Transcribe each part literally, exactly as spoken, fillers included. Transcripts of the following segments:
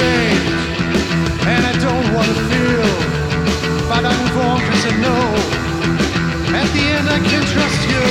ashamed, and I don't wanna feel, but I move on 'cause I know at the end I can trust you.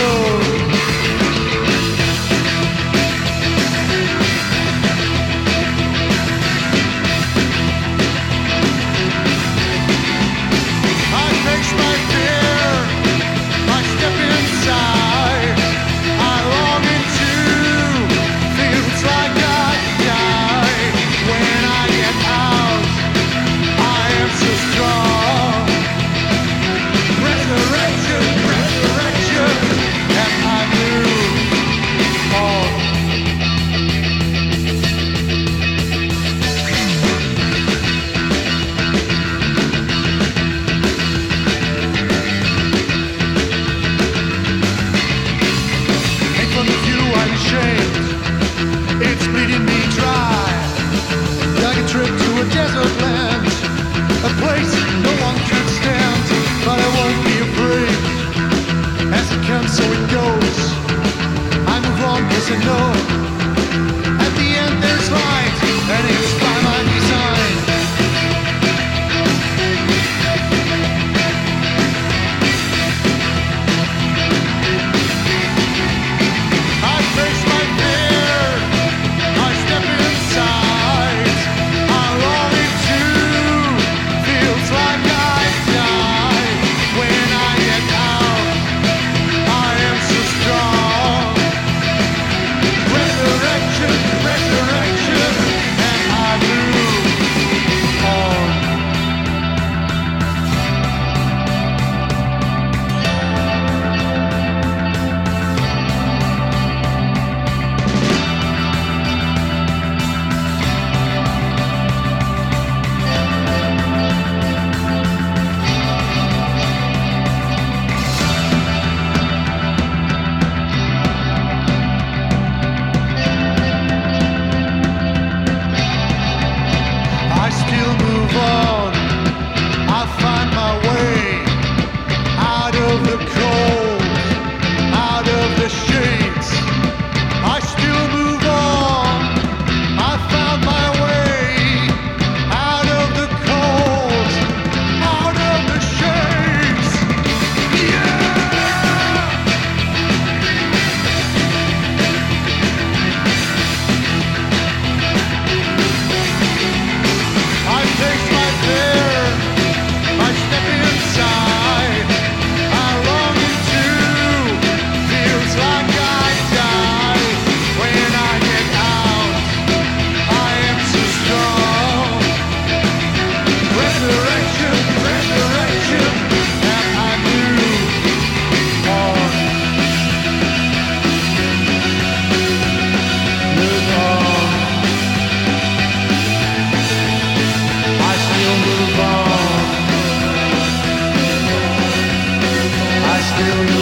It's bleeding me dry, like a trip to a desert land, a place no one could stand. But I won't be afraid, as it comes so it goes. I move on 'cause I know at the end there's light, and it's by my design. I face my fear, I step inside, I long it too, feels like I die. When I get out, I am so strong. Resurrection, resurrection, and I move on. I still move on, I find my way out of the cold, out of the shades. I still move on, I found my way out of the cold, out of the shades. Yeah! I face my fear, I step inside, I long it too, feels like I die. When I get out, I am so strong. Resurrection, resurrection, and I move on. Move on. I still move on. I still move on.